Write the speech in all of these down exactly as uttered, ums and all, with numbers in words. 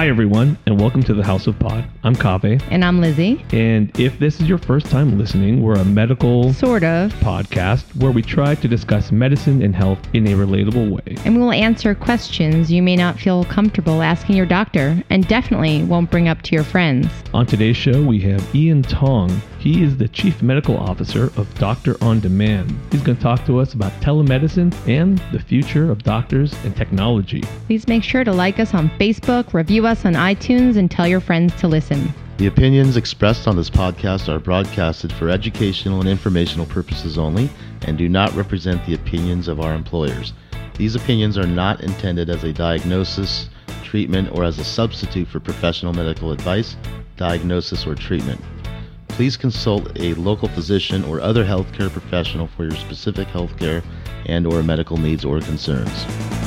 Hi, everyone, and welcome to the House of Pod. I'm Kaveh. And I'm Lizzie. And if this is your first time listening, we're a medical sort of podcast where we try to discuss medicine and health in a relatable way. And we will answer questions you may not feel comfortable asking your doctor and definitely won't bring up to your friends. On today's show, we have Ian Tong. He is the Chief Medical Officer of Doctor On Demand. He's going to talk to us about telemedicine and the future of doctors and technology. Please make sure to like us on Facebook, review us on iTunes, and tell your friends to listen. The opinions expressed on this podcast are broadcasted for educational and informational purposes only and do not represent the opinions of our employers. These opinions are not intended as a diagnosis, treatment, or as a substitute for professional medical advice, diagnosis, or treatment. Please consult a local physician or other healthcare professional for your specific healthcare and or medical needs or concerns.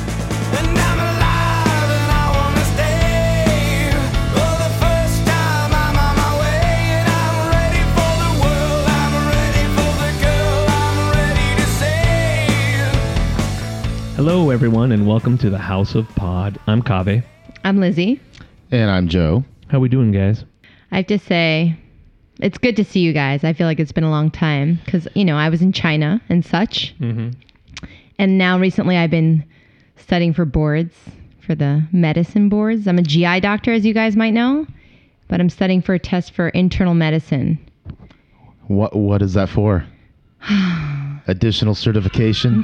Hello, everyone, and welcome to the House of Pod. I'm Kaveh. I'm Lizzie. And I'm Joe. How we doing, guys? I have to say, it's good to see you guys. I feel like it's been a long time because, you know, I was in China and such. Mm-hmm. And now recently I've been studying for boards, for the medicine boards. I'm a G I doctor, as you guys might know, but I'm studying for a test for internal medicine. What What is that for? Additional certification?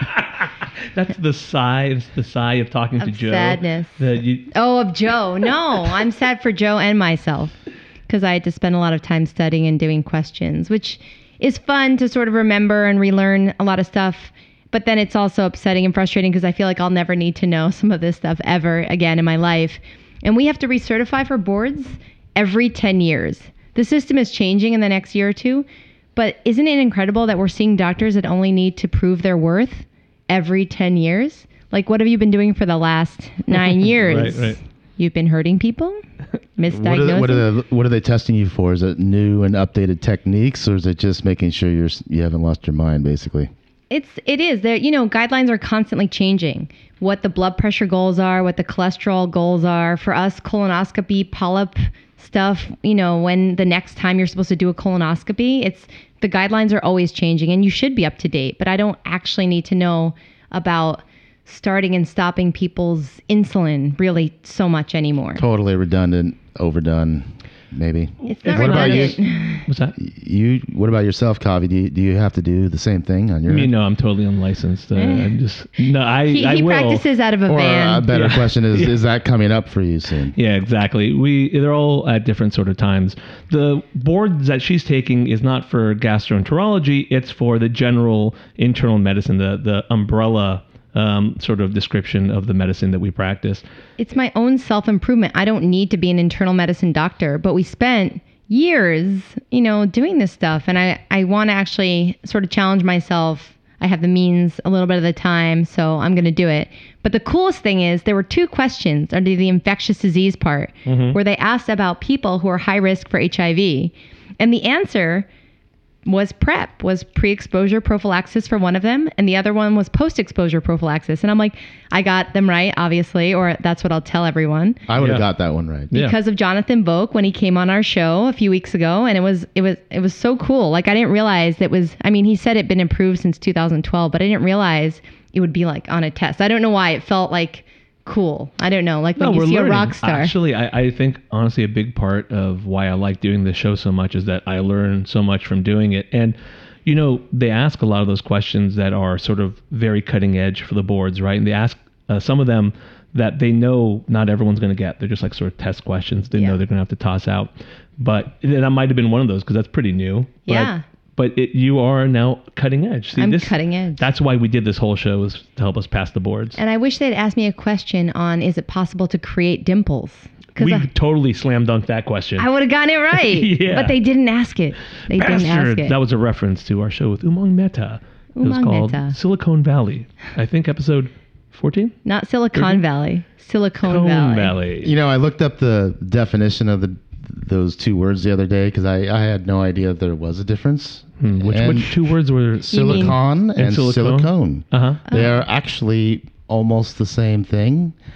That's the sigh. That's the sigh of talking of to Joe. Sadness. That you... Oh, of Joe. No, I'm sad for Joe and myself because I had to spend a lot of time studying and doing questions, which is fun to sort of remember and relearn a lot of stuff. But then it's also upsetting and frustrating because I feel like I'll never need to know some of this stuff ever again in my life. And we have to recertify for boards every ten years. The system is changing in the next year or two. But isn't it incredible that we're seeing doctors that only need to prove their worth every ten years? Like, what have you been doing for the last nine years? Right, right. You've been hurting people? Misdiagnosing? What are, they, what, are they, what are they testing you for? Is it new and updated techniques, or is it just making sure you're you haven't lost your mind, basically? It's it is. There, you know, guidelines are constantly changing. What the blood pressure goals are, what the cholesterol goals are. For us, colonoscopy, polyp stuff, you know, when the next time you're supposed to do a colonoscopy, it's the guidelines are always changing and you should be up to date. But I don't actually need to know about starting and stopping people's insulin really so much anymore. Totally redundant, overdone, maybe. It's not What about redundant. you? What's that? You. What about yourself, Kavi? Do you, do you have to do the same thing on your You end? know, I'm totally unlicensed. Uh, I'm just no. I He, I he will. practices out of a Or van. a better Yeah. question is, Yeah. is that coming up for you soon? Yeah, exactly. We they're all at different sort of times. The board that she's taking is not for gastroenterology. It's for the general internal medicine, the the umbrella um, sort of description of the medicine that we practice. It's my own self-improvement. I don't need to be an internal medicine doctor, but we spent years, you know, doing this stuff. And I, I want to actually sort of challenge myself. I have the means a little bit of the time, so I'm going to do it. But the coolest thing is there were two questions under the infectious disease part Mm-hmm. where they asked about people who are high risk for H I V. And the answer was PrEP, was pre-exposure prophylaxis for one of them, and the other one was post-exposure prophylaxis. And I'm like, I got them right, obviously, or that's what I'll tell everyone. I would have Yeah. got that one right. Yeah. Because of Jonathan Boak when he came on our show a few weeks ago, and it was it was it was so cool. Like I didn't realize that was. I mean, he said it'd been improved since two thousand twelve, but I didn't realize it would be like on a test. I don't know why it felt like cool. I don't know, like when No, you we're see learning. a rock star. Actually, I, I think honestly a big part of why I like doing this show so much is that I learn so much from doing it. And you know, they ask a lot of those questions that are sort of very cutting edge for the boards, right? And they ask uh, some of them that they know not everyone's going to get. They're just like sort of test questions they Yeah. know they're going to have to toss out. But that might have been one of those because that's pretty new. But, Yeah. But it, you are now cutting edge. See, I'm this, cutting edge. That's why we did this whole show, is to help us pass the boards. And I wish they'd asked me a question on, is it possible to create dimples? We I, totally slam dunked that question. I would have gotten it right. Yeah. But they didn't ask it. They didn't ask Bastard. it. That was a reference to our show with Umang Mehta. It was Umang called Mehta. Silicon Valley. I think episode fourteen? Not Silicon Thirty? Valley. Silicon Cone Valley. Valley. You know, I looked up the definition of the those two words the other day because I, I had no idea there was a difference. Hmm, which, And which two words were... Silicon and, And silicone? silicone. Uh-huh. They are actually almost the same thing.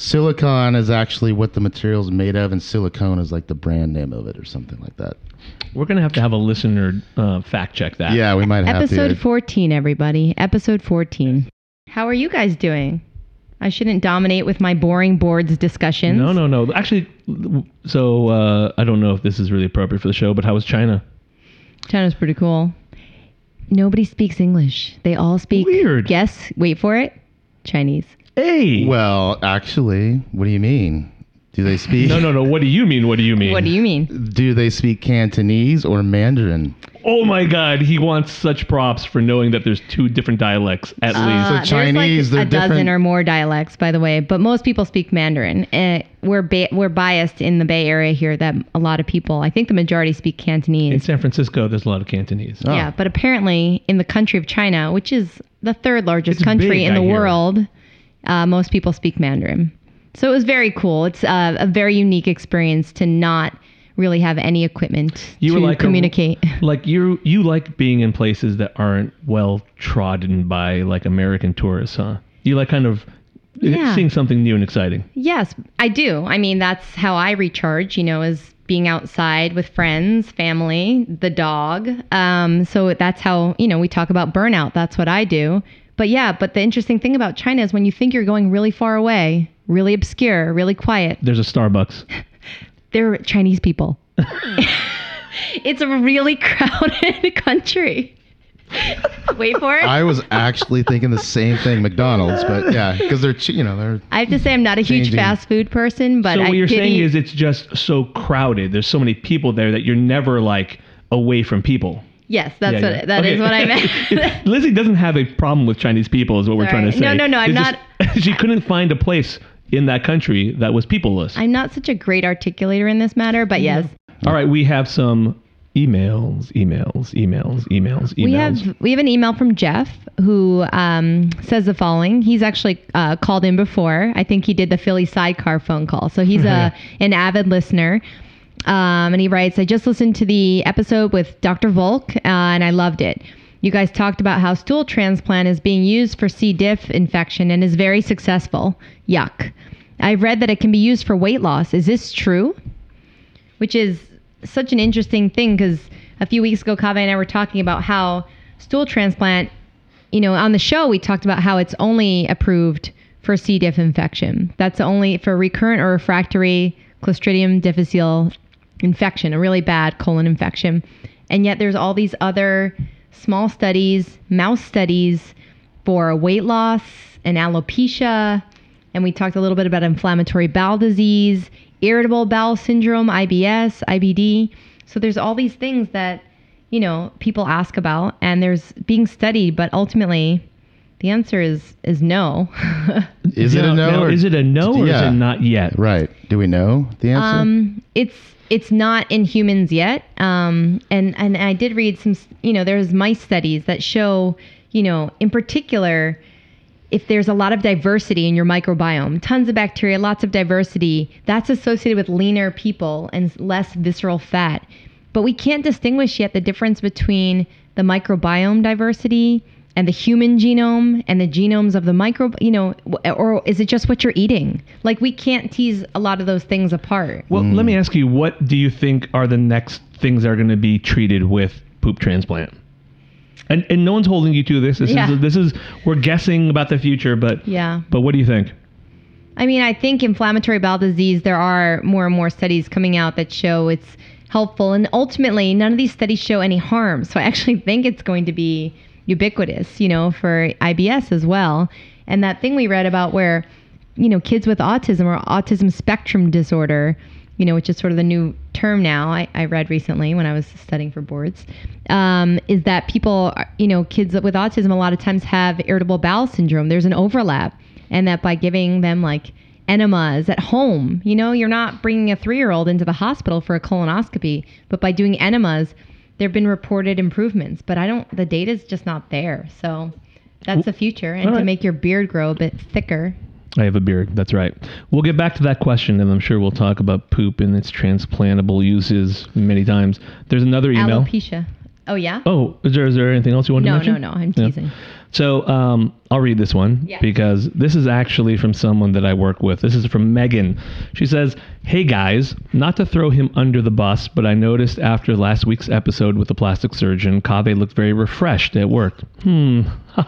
silicon is actually what the material is made of, and silicone is like the brand name of it or something like that. We're going to have to have a listener uh, fact check that. Yeah, we might have Episode to. fourteen, everybody. Episode fourteen. How are you guys doing? I shouldn't dominate with my boring boards discussions. No, no, no. Actually, so uh, I don't know if this is really appropriate for the show, but how was China? China's pretty cool. Nobody speaks English. They all speak. Weird. Guess, wait for it, Chinese. Hey. Well, actually, what do you mean? Do they speak? No, no, no. What do you mean? What do you mean? What do you mean? Do they speak Cantonese or Mandarin? Oh my God, he wants such props for knowing that there's two different dialects at Uh, least. So Chinese, there's like they're a dozen different- or more dialects, by the way, but most people speak Mandarin. Uh, we're ba- we're biased in the Bay Area here that a lot of people, I think the majority speak Cantonese. In San Francisco, there's a lot of Cantonese. Oh. Yeah, but apparently in the country of China, which is the third largest It's country big, in the I hear. world, uh, most people speak Mandarin. So it was very cool. It's uh, a very unique experience to not really have any equipment You to were like a- communicate. Like you, you like being in places that aren't well trodden by like American tourists, huh? You like kind of Yeah. seeing something new and exciting. Yes, I do. I mean, that's how I recharge, you know, is being outside with friends, family, the dog. Um, so that's how, you know, we talk about burnout. That's what I do. But yeah, but the interesting thing about China is when you think you're going really far away, really obscure, really quiet, There's a Starbucks. they're Chinese people. It's a really crowded country. Wait for it. I was actually thinking the same thing, McDonald's, but yeah, because they're, che- you know, they're. I have to say I'm not a huge Changing. fast food person, but So I what you're did saying eat- is it's just so crowded. There's so many people there that you're never like away from people. yes, that's Yeah, what yeah. that is Okay. what I meant. Lizzie doesn't have a problem with Chinese people, is what we're Sorry. trying to say. No, no, no, I'm It's just- she couldn't find a place in that country that was peopleless. I'm not such a great articulator in this matter, but yes, All right, we have some emails, emails, emails, emails, emails. we have we have an email from Jeff who um, says the following. He's actually uh, called in before. I think he did the Philly sidecar phone call, so he's a an avid listener. Um, and he writes, I just listened to the episode with Doctor Volk, uh, and I loved it. You guys talked about how stool transplant is being used for C. diff infection and is very successful. Yuck. I've read that it can be used for weight loss. Is this true? Which is such an interesting thing because a few weeks ago, Kaveh and I were talking about how stool transplant, you know, on the show, we talked about how it's only approved for C. diff infection. That's only for recurrent or refractory Clostridium difficile infection, a really bad colon infection. And yet there's all these other small studies, mouse studies for weight loss and alopecia. And we talked a little bit about inflammatory bowel disease, irritable bowel syndrome, I B S, I B D. So there's all these things that, you know, people ask about and there's being studied, but ultimately the answer is is no. Is it a no? Now, or, is it a no or is Yeah. it not yet? Right. Do we know the answer? Um, it's it's not in humans yet. Um, and and I did read some. You know, there's mice studies that show, you know, in particular, if there's a lot of diversity in your microbiome, tons of bacteria, lots of diversity, that's associated with leaner people and less visceral fat. But we can't distinguish yet the difference between the microbiome diversity and the human genome and the genomes of the micro, you know, or is it just what you're eating? Like we can't tease a lot of those things apart. Well, let me ask you, what do you think are the next things that are going to be treated with poop transplant? And and no one's holding you to this. This Yeah. is this is we're guessing about the future, but Yeah. but what do you think? I mean, I think inflammatory bowel disease, there are more and more studies coming out that show it's helpful. And ultimately, none of these studies show any harm. So I actually think it's going to be ubiquitous, you know, for I B S as well. And that thing we read about where, you know, kids with autism or autism spectrum disorder, you know, which is sort of the new term now, I, I read recently when I was studying for boards, um, is that people, are- you know, kids with autism a lot of times have irritable bowel syndrome. There's an overlap. And that by giving them like enemas at home, you know, you're not bringing a three-year-old into the hospital for a colonoscopy, but by doing enemas, there have been reported improvements. But I don't, the data's just not there. So that's the future. And All to right. make your beard grow a bit thicker. I have a beard. That's right. We'll get back to that question, and I'm sure we'll talk about poop and its transplantable uses many times. There's another email. Alopecia. Oh, yeah? Oh, is there is there anything else you want to No, mention? no, no. I'm Yeah. teasing. So um, I'll read this one Yeah. because this is actually from someone that I work with. This is from Megan. She says, "Hey guys, not to throw him under the bus, but I noticed after last week's episode with the plastic surgeon, Kaveh looked very refreshed at work." Hmm.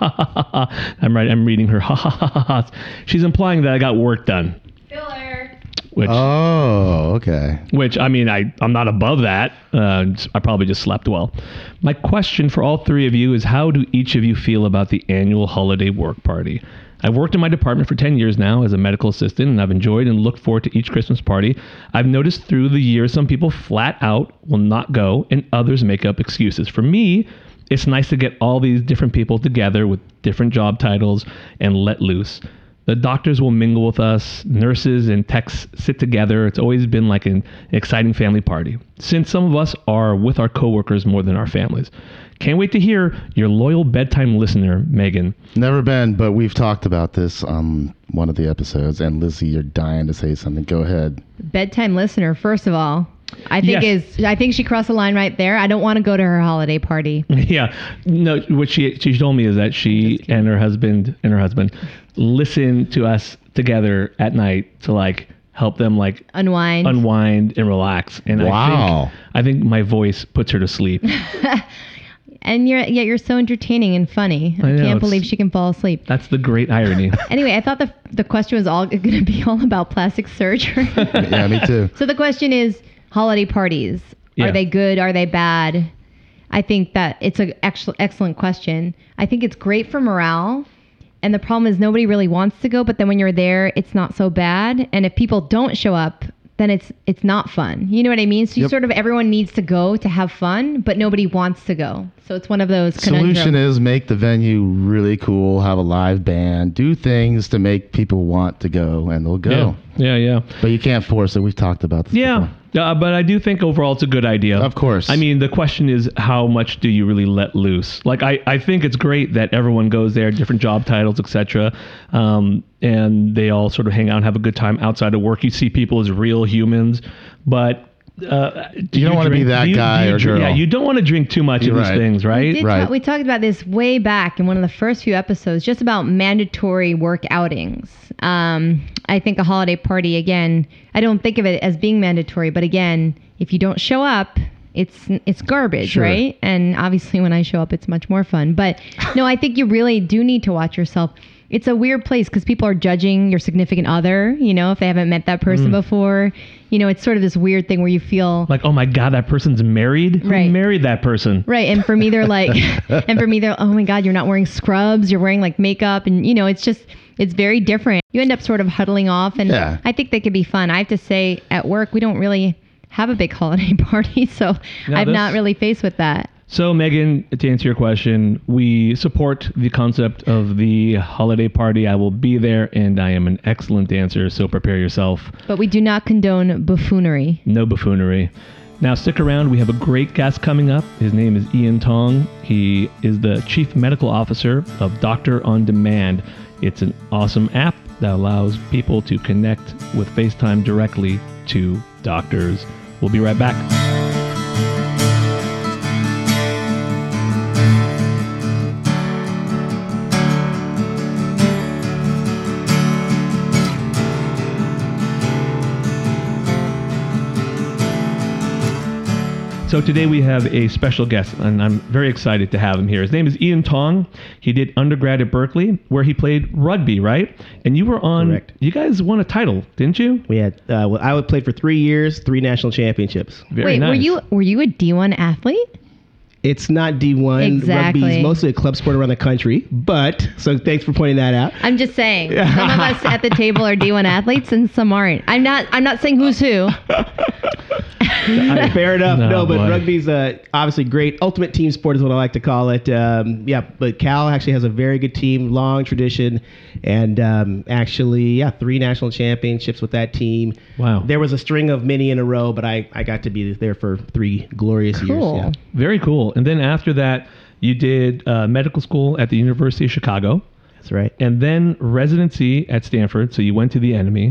I'm right. I'm reading her. She's implying that I got work done. Filler. Which, Oh, okay. which I mean, I, I'm not above that. Uh, I probably just slept well. My question for all three of you is, how do each of you feel about the annual holiday work party? I've worked in my department for ten years now as a medical assistant, and I've enjoyed and looked forward to each Christmas party. I've noticed through the years some people flat out will not go, and others make up excuses. For me, it's nice to get all these different people together with different job titles and let loose. The doctors will mingle with us, nurses and techs sit together. It's always been like an exciting family party, since some of us are with our coworkers more than our families. Can't wait to hear your loyal bedtime listener, Megan. Never been, but we've talked about this on one of the episodes. And Lizzie, you're dying to say something. Go ahead. Bedtime listener, first of all, I think Yes. is I think she crossed the line right there. I don't want to go to her holiday party. Yeah, no. What she she told me is that she and her husband and her husband listen to us together at night to like help them like Unwind. unwind and relax. And Wow. I think I think my voice puts her to sleep. and you're yet you're so entertaining and funny. I, I know, can't it's- believe she can fall asleep. That's the great irony. Anyway, I thought the the question was all going to be all about plastic surgery. Yeah, me too. So the question is holiday parties. Yeah. Are they good? Are they bad? I think that it's an actual excellent question. I think it's great for morale. And the problem is nobody really wants to go, but then when you're there, it's not so bad. And if people don't show up, then it's it's not fun. You know what I mean? So you Yep. sort of everyone needs to go to have fun, but nobody wants to go. So it's one of those conundrums. Solution is make the venue really cool, have a live band, do things to make people want to go, and they'll go. Yeah, yeah, yeah. But you can't force it. We've talked about this Yeah, before. uh, but I do think overall it's a good idea. Of course. I mean, the question is, how much do you really let loose? Like, I, I think it's great that everyone goes there, different job titles, et cetera, um, and they all sort of hang out and have a good time outside of work. You see people as real humans, but uh, do You don't wanna be drink- that do you- guy do you or drink- girl. Yeah, you don't want to drink too much You're of these right. things, We, right? did Right. ta- we talked about this way back in one of the first few episodes, just about mandatory work outings. Um, I think a holiday party, again, I don't think of it as being mandatory, but again, if you don't show up, it's it's garbage, Sure. right? And obviously, when I show up, it's much more fun. But no, I think you really do need to watch yourself. It's a weird place because people are judging your significant other, you know, if they haven't met that person before. You know, it's sort of this weird thing where you feel Like, oh my God, that person's married? Right. Who married that person? right. And for me, they're like, and for me, they're, oh my God, you're not wearing scrubs, you're wearing like makeup. And, you know, it's just, it's very different. You end up sort of huddling off. And Yeah. I think they could be fun. I have to say, at work, we don't really have a big holiday party. So No, I'm this- not really faced with that. So, Megan, to answer your question, we support the concept of the holiday party. I will be there, and I am an excellent dancer, so prepare yourself. But we do not condone buffoonery. No buffoonery. Now, stick around. We have a great guest coming up. His name is Ian Tong. He is the Chief Medical Officer of Doctor on Demand. It's an awesome app that allows people to connect with FaceTime directly to doctors. We'll be right back. So today we have a special guest, and I'm very excited to have him here. His name is Ian Tong. He did undergrad at Berkeley, where he played rugby, right? And you were on. Correct. You guys won a title, didn't you? We had uh, well, I would play for three years, three national championships. Very Wait, nice. were you were you a D one athlete? It's not D one. Exactly. Rugby is mostly a club sport around the country, but so thanks for pointing that out. I'm just saying. Some of us at the table are D one athletes and some aren't. I'm not I'm not saying who's who. Fair enough. No, No, but boy. rugby's uh, obviously great. Ultimate team sport is what I like to call it. Um, yeah, but Cal actually has a very good team, long tradition, and um, actually, yeah, three national championships with that team. Wow. There was a string of many in a row, but I, I got to be there for three glorious Cool. years. Very cool. And then after that, you did uh, medical school at the University of Chicago, That's right. and then residency at Stanford. So you went to the enemy.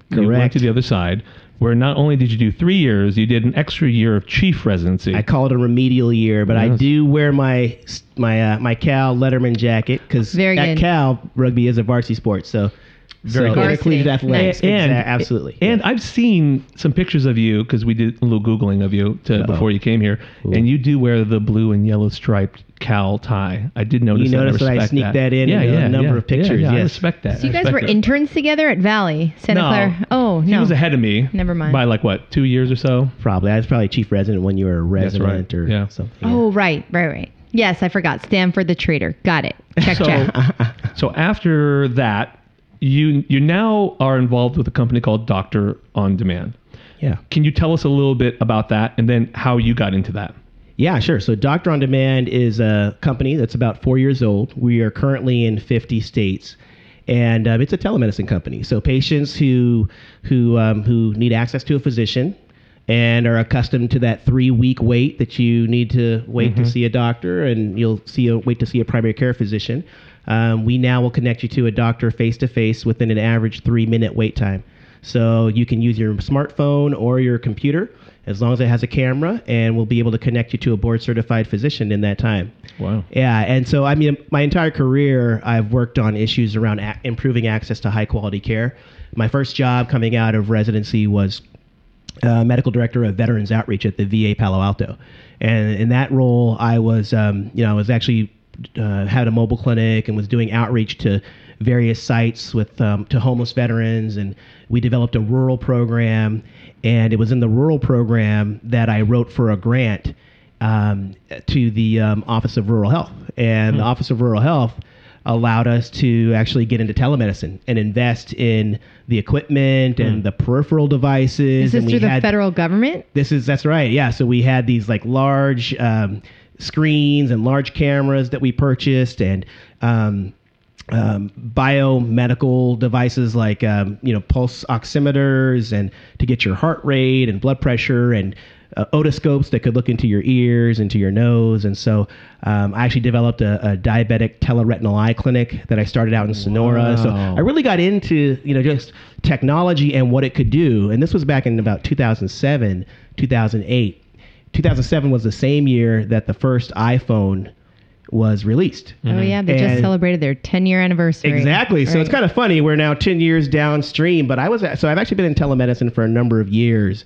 You went Correct. to the other side, where not only did you do three years, you did an extra year of chief residency. I call it a remedial year, but I Yes. do wear my my uh, my Cal Letterman jacket because Very at good. Cal rugby is a varsity sport, so Very so good. intercollegiate Varsity. athletics, And- exa- absolutely. And I've seen some pictures of you because we did a little Googling of you to, Uh-oh. before you came here, Ooh. and you do wear the blue and yellow striped Cal tie. I did notice You that. noticed that I respect sneaked that in yeah, in a yeah, number yeah, of pictures, Yeah, yeah, I yes. respect that. So you I guys respect were it. interns together at Valley, Santa No. Clara. Oh, He no. was ahead of me. Never mind. By like what, two years or so? Probably I was probably chief resident when you were a resident right. or Yeah. something. Oh, right, right, right. Yes, I forgot. Stanford the Trader. Got it. Check, So, check. so after that, you you now are involved with a company called Doctor on Demand. Yeah. Can you tell us a little bit about that and then how you got into that? Yeah, sure. So Doctor on Demand is a company that's about four years old. We are currently in fifty states, and um, it's a telemedicine company. So patients who who um, who need access to a physician and are accustomed to that three week wait that you need to wait to see a doctor, and you'll see a wait to see a primary care physician. Um, we now will connect you to a doctor face to face within an average three minute wait time. So you can use your smartphone or your computer as long as it has a camera, and we'll be able to connect you to a board certified physician in that time. Wow. Yeah, and so I mean, my entire career, I've worked on issues around a- improving access to high quality care. My first job coming out of residency was uh, medical director of Veterans Outreach at the V A Palo Alto, and in that role, I was, um, you know, I was actually uh, had a mobile clinic and was doing outreach to various sites with um, to homeless veterans, and we developed a rural program. And it was in the rural program that I wrote for a grant um, to the um, Office of Rural Health. And the Office of Rural Health allowed us to actually get into telemedicine and invest in the equipment and the peripheral devices. Is this and we through the had, federal government? This is, that's right. Yeah. So we had these like large um, screens and large cameras that we purchased, and um, um, biomedical devices like, um, you know, pulse oximeters and to get your heart rate and blood pressure, and uh, otoscopes that could look into your ears, into your nose. And so um, I actually developed a, a diabetic teleretinal eye clinic that I started out in Sonora. So Wow. I really got into, you know, just technology and what it could do. And this was back in about two thousand seven, two thousand eight. two thousand seven was the same year that the first iPhone was released. Oh, yeah. They just And- celebrated their ten year anniversary. Exactly. So it's kind of funny. We're now ten years downstream, but I was, so I've actually been in telemedicine for a number of years.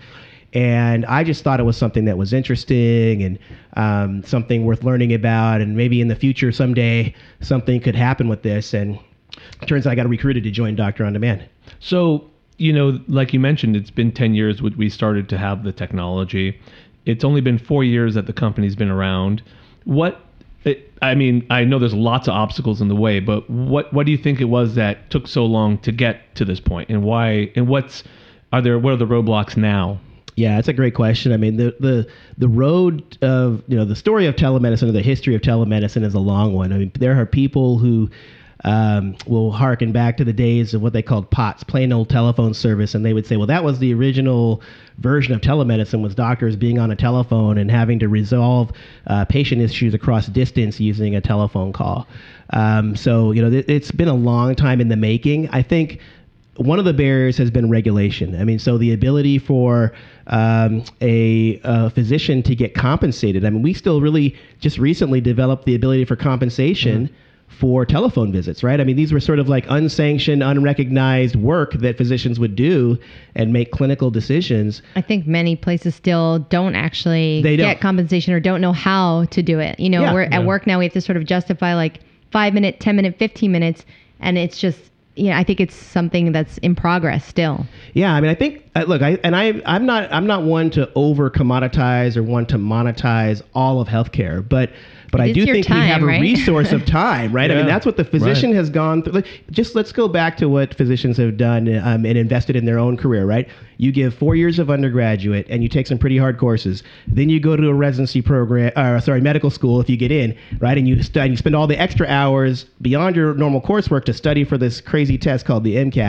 And I just thought it was something that was interesting and um, something worth learning about. And maybe in the future, someday, something could happen with this. And it turns out I got recruited to join Doctor on Demand. So, you know, like you mentioned, it's been ten years when we started to have the technology. It's only been four years that the company's been around. What, it, I mean, I know there's lots of obstacles in the way, but what, what do you think it was that took so long to get to this point, and why, and what's, are there, what are the roadblocks now? Yeah, that's a great question. I mean, the the the road of, you know, the story of telemedicine or the history of telemedicine is a long one. I mean, there are people who um, will harken back to the days of what they called P O T S, plain old telephone service, and they would say, well, that was the original version of telemedicine, was doctors being on a telephone and having to resolve uh, patient issues across distance using a telephone call. Um, so, you know, th- it's been a long time in the making. I think one of the barriers has been regulation. I mean, so the ability for um, a, a physician to get compensated. I mean, we still really just recently developed the ability for compensation mm-hmm. for telephone visits, right? I mean, these were sort of like unsanctioned, unrecognized work that physicians would do and make clinical decisions. I think many places still don't actually They get don't. compensation or don't know how to do it. You know, Yeah. we're Yeah. at work now, we have to sort of justify like five minute, ten minute, fifteen minutes. And it's just, you know, I think it's something that's in progress still. Yeah, I mean, I think uh, look, I and I, I'm not, I'm not one to over commoditize or one to monetize all of healthcare, but but It I is do your think we time, have a right? resource of time, right? I mean, Yeah, that's what the physician right. has gone through. Like, just let's go back to what physicians have done um, and invested in their own career, right? You give four years of undergraduate and you take some pretty hard courses. Then you go to a residency program, or sorry, medical school if you get in, right? And you, st- you spend all the extra hours beyond your normal coursework to study for this crazy test called the MCAT,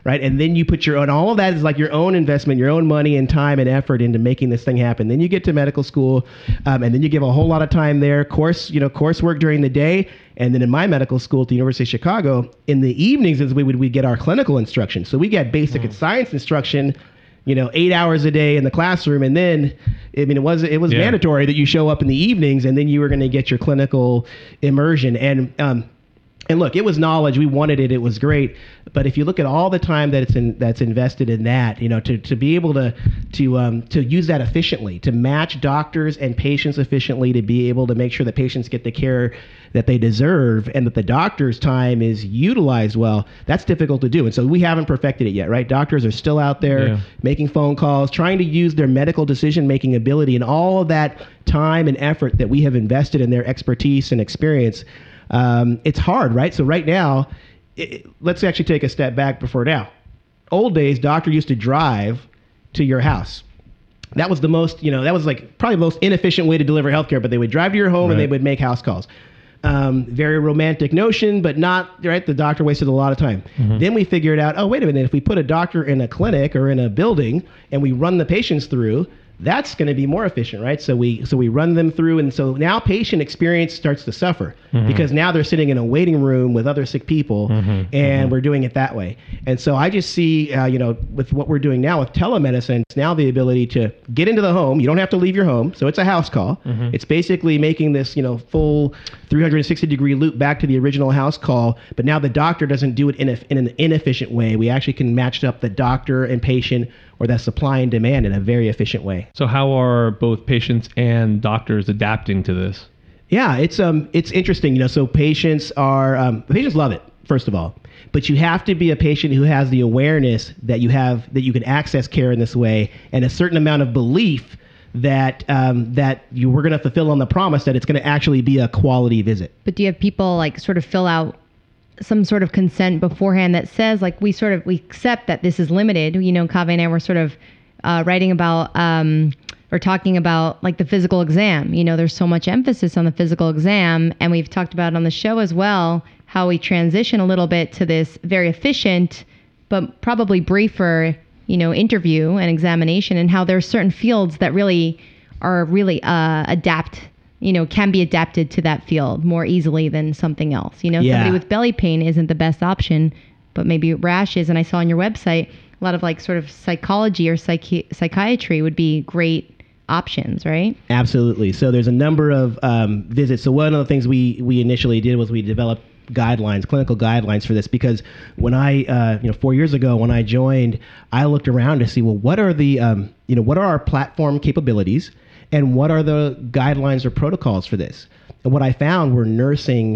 right? And then you put your own, all of that is like your own investment, your own money and time and effort into making this thing happen. Then you get to medical school, um, and then you give a whole lot of time there, course, you know, coursework during the day. And then in my medical school at the University of Chicago, in the evenings is we would we get our clinical instruction. So we get basic mm. science instruction, you know, eight hours a day in the classroom. And then, I mean, it was it was yeah. mandatory that you show up in the evenings, and then you were going to get your clinical immersion. And um, And look, it was knowledge. We wanted it. It was great. But if you look at all the time that it's in, that's invested in that, you know, to, to be able to to um, to use that efficiently, to match doctors and patients efficiently, to be able to make sure that patients get the care that they deserve and that the doctor's time is utilized well, that's difficult to do. And so we haven't perfected it yet, right? Doctors are still out there yeah. making phone calls, trying to use their medical decision-making ability and all of that time and effort that we have invested in their expertise and experience. Um, it's hard, right? So right now, it, let's actually take a step back before now. Old days, doctor used to drive to your house. That was the most, you know, that was like probably the most inefficient way to deliver healthcare, but they would drive to your home right. and they would make house calls. Um, very romantic notion, but not, right? The doctor wasted a lot of time. Mm-hmm. Then we figured out, oh, wait a minute, if we put a doctor in a clinic or in a building and we run the patients through, that's going to be more efficient, right? So we so we run them through, and so now patient experience starts to suffer mm-hmm. because now they're sitting in a waiting room with other sick people, mm-hmm. and mm-hmm. we're doing it that way. And so I just see, uh, you know, with what we're doing now with telemedicine, it's now the ability to get into the home. You don't have to leave your home, so it's a house call. Mm-hmm. It's basically making this, you know, full three hundred sixty degree loop back to the original house call, but now the doctor doesn't do it in, a, in an inefficient way. We actually can match up the doctor and patient, or that supply and demand, in a very efficient way. So how are both patients and doctors adapting to this? Yeah, it's um it's interesting. You know, so patients are um, patients love it, first of all, but you have to be a patient who has the awareness that you have that you can access care in this way, and a certain amount of belief that um, that you were going to fulfill on the promise that it's going to actually be a quality visit. But do you have people like sort of fill out some sort of consent beforehand that says, like, we sort of, we accept that this is limited? You know, Kaveh and I were sort of uh, writing about um, or talking about like the physical exam. You know, there's so much emphasis on the physical exam, and we've talked about on the show as well how we transition a little bit to this very efficient but probably briefer, you know, interview and examination, and how there are certain fields that really are really uh, adapt you know, can be adapted to that field more easily than something else. You know, yeah. somebody with belly pain isn't the best option, but maybe rashes. And I saw on your website, a lot of like sort of psychology or psychi- psychiatry would be great options, right? Absolutely. So there's a number of um, visits. So one of the things we, we initially did was we developed guidelines, clinical guidelines for this, because when I, uh, you know, four years ago when I joined, I looked around to see, well, what are the, um, you know, what are our platform capabilities? And what are the guidelines or protocols for this? And what I found were nursing,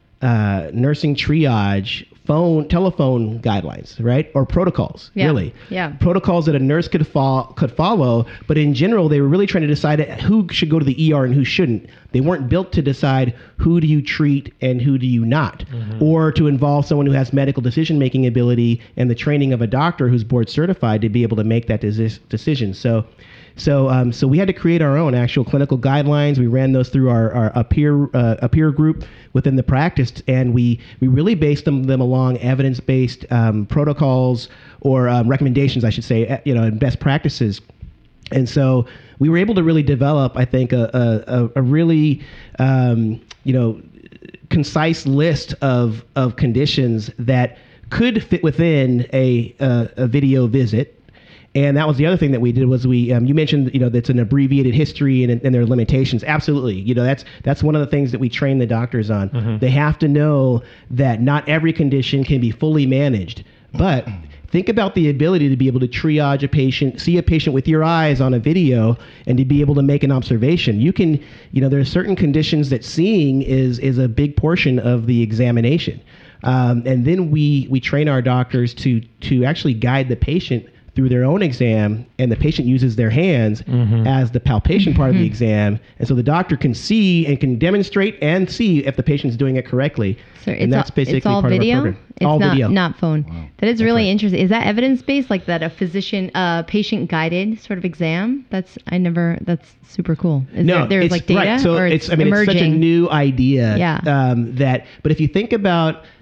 uh, nursing triage, phone, telephone guidelines, right? Or protocols, yeah. really. Yeah. Protocols that a nurse could, fo- could follow. But in general, they were really trying to decide who should go to the E R and who shouldn't. They weren't built to decide who do you treat and who do you not, mm-hmm. or to involve someone who has medical decision-making ability and the training of a doctor who's board certified to be able to make that des- decision. So. So, um, so we had to create our own actual clinical guidelines. We ran those through our, our a peer uh, a peer group within the practice, and we we really based them them along evidence-based um, protocols or um, recommendations, I should say, you know, and best practices. And so we were able to really develop, I think, a a, a really um, you know concise list of of conditions that could fit within a a, a video visit. And that was the other thing that we did was we, um, you mentioned, you know, that's an abbreviated history and, and their limitations. Absolutely. You know, that's that's one of the things that we train the doctors on. Mm-hmm. They have to know that not every condition can be fully managed. But think about the ability to be able to triage a patient, see a patient with your eyes on a video, and to be able to make an observation. You can, you know, there are certain conditions that seeing is is a big portion of the examination. Um, and then we we train our doctors to to actually guide the patient through their own exam, and the patient uses their hands mm-hmm. as the palpation part mm-hmm. of the exam. And so the doctor can see and can demonstrate and see if the patient's doing it correctly. So and that's all, basically it's all part video? of our program. It's all not, video. not phone. Wow. That is That's really right. interesting. Is that evidence-based, like that a physician, uh, patient-guided sort of exam? That's, I never, that's super cool. Is no, there, there's it's, like data? Right. So or it's, it's I mean, emerging? it's such a new idea Yeah. um, that, but if you think about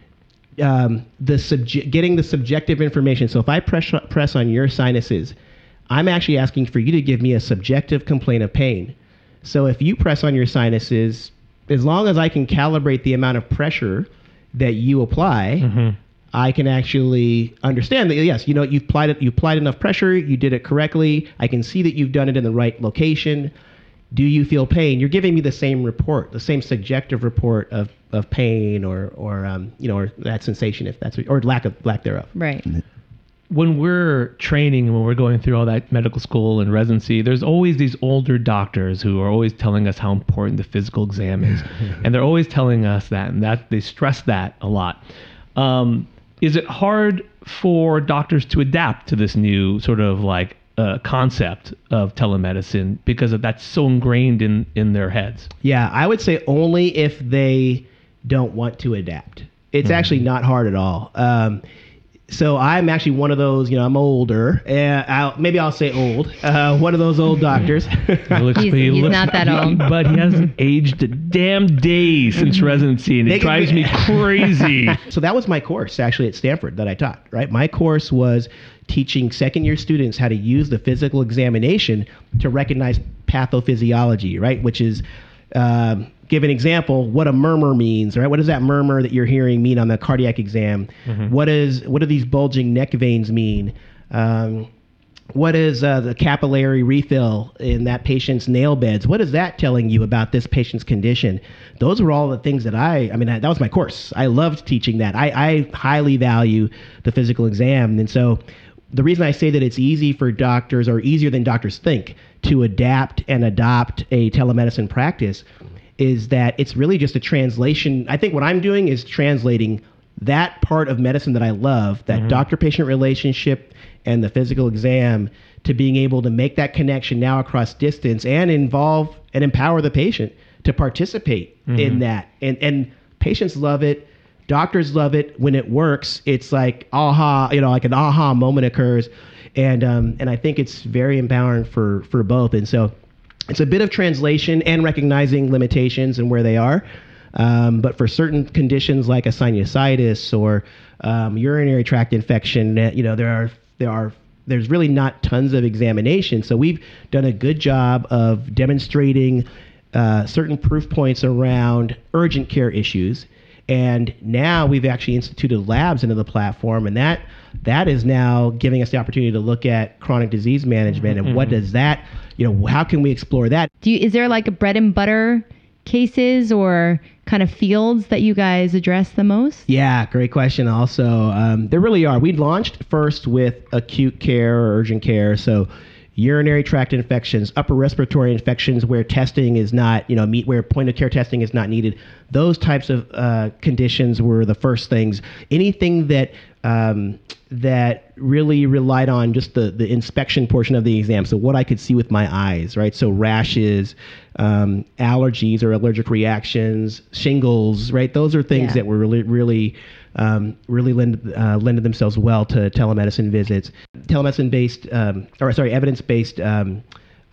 um, the subje- getting the subjective information. So if I press press on your sinuses, I'm actually asking for you to give me a subjective complaint of pain. So if you press on your sinuses, as long as I can calibrate the amount of pressure that you apply, mm-hmm. I can actually understand that, yes, you know, you've applied it, you applied enough pressure, you did it correctly. I can see that you've done it in the right location. Do you feel pain? You're giving me the same report, the same subjective report of, of pain or, or um, you know, or that sensation, if that's, or lack of lack thereof. Right. When we're training and when we're going through all that medical school and residency, there's always these older doctors who are always telling us how important the physical exam is. And they're always telling us that, and that they stress that a lot. Um, is it hard for doctors to adapt to this new sort of like uh, concept of telemedicine because of that's so ingrained in, in their heads? Yeah, I would say only if they don't want to adapt. It's mm-hmm. actually not hard at all. Um, So I'm actually one of those, you know, I'm older. Uh, I'll, maybe I'll say old. Uh, one of those old doctors. he looks, he's, he he's looks, not that old. But he hasn't aged a damn day since residency, and it drives me crazy. So that was my course, actually, at Stanford that I taught, right? My course was teaching second-year students how to use the physical examination to recognize pathophysiology, right? Which is... Um, give an example what a murmur means, right? What does that murmur that you're hearing mean on the cardiac exam? Mm-hmm. What is what do these bulging neck veins mean? Um, what is uh, the capillary refill in that patient's nail beds? What is that telling you about this patient's condition? Those were all the things that I, I mean, I, that was my course. I loved teaching that. I, I highly value the physical exam. And so the reason I say that it's easy for doctors, or easier than doctors think, to adapt and adopt a telemedicine practice is that it's really just a translation. I think what I'm doing is translating that part of medicine that I love, that mm-hmm. doctor-patient relationship and the physical exam, to being able to make that connection now across distance and involve and empower the patient to participate mm-hmm. in that. And and patients love it. Doctors love it. When it works, it's like aha, you know, like an aha moment occurs. And um, and I think it's very empowering for, for both. And so it's a bit of translation and recognizing limitations and where they are. Um, but for certain conditions like a sinusitis or um, urinary tract infection, you know, there are there are there's really not tons of examination. So we've done a good job of demonstrating uh, certain proof points around urgent care issues. And now we've actually instituted labs into the platform, and that that is now giving us the opportunity to look at chronic disease management and mm-hmm. what does that, you know, how can we explore that? Do you, is there like a bread and butter cases or kind of fields that you guys address the most? Yeah, great question. Also, um, there really are. We launched first with acute care or urgent care, so urinary tract infections, upper respiratory infections where testing is not, you know, meet where point of care testing is not needed. Those types of uh, conditions were the first things. Anything that um, that really relied on just the, the inspection portion of the exam. So what I could see with my eyes, right? So rashes, um, allergies or allergic reactions, shingles, right? Those are things yeah. that were really, really, um, really lend, uh, lended themselves well to telemedicine visits. Telemedicine-based, um, or sorry, evidence-based um,